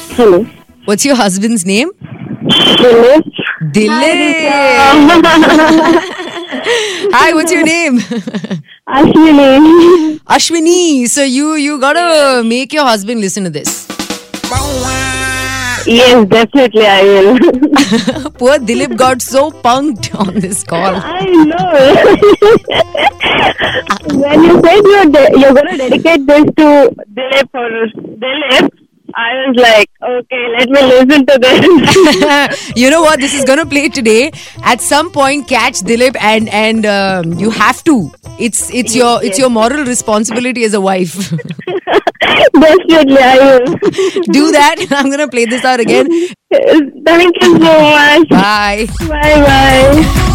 Hello. What's your husband's name? Dilip. Dilip. Hi, what's your name? Ashwini. Ashwini. So you gotta make your husband listen to this. Yes, definitely I will. Poor Dilip got so punked on this call. I know. When you said you're going to dedicate this to Dilip, I was like, okay, let me listen to this. You know what? This is gonna play today. At some point, catch Dilip and you have to. It's your moral responsibility as a wife. Definitely, I will. Do that. I'm gonna play this out again. Thank you so much. Bye. Bye bye.